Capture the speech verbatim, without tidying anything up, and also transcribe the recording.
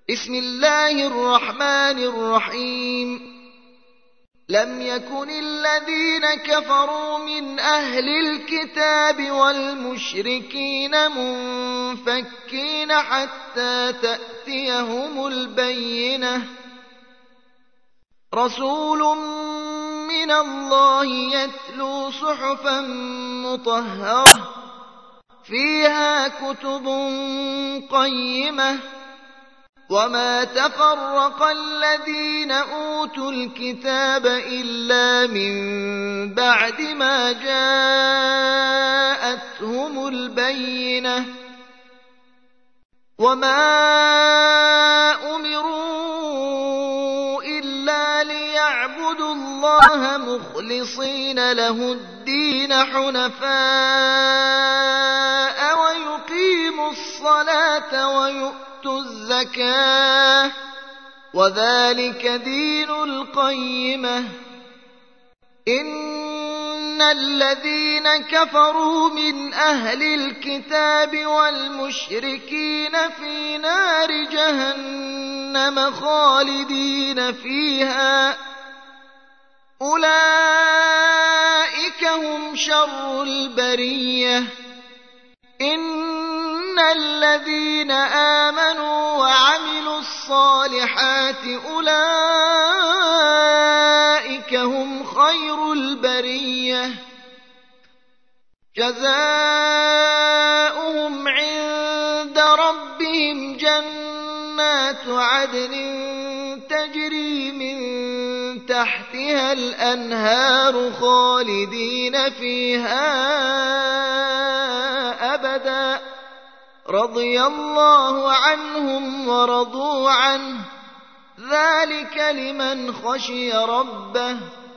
بسم الله الرحمن الرحيم لم يكن الذين كفروا من أهل الكتاب والمشركين منفكين حتى تأتيهم البينة رسول من الله يتلو صحفا مطهرة فيها كتب قيمة وما تفرق الذين أوتوا الكتاب إلا من بعد ما جاءتهم البينة وما أمروا إلا ليعبدوا الله مخلصين له الدين حنفاء ويقيموا الصلاة ويؤتوا الزكاة وذلك دين القيمة إن الذين كفروا من أهل الكتاب والمشركين في نار جهنم خالدين فيها أولئك هم شر البرية إن الذين آمنوا وعملوا الصالحات أولئك هم خير البرية جزاؤهم عند ربهم جنات عدن تجري من تحتها الأنهار خالدين فيها أبدا رضي الله عنهم ورضوا عنه ذلك لمن خشي ربه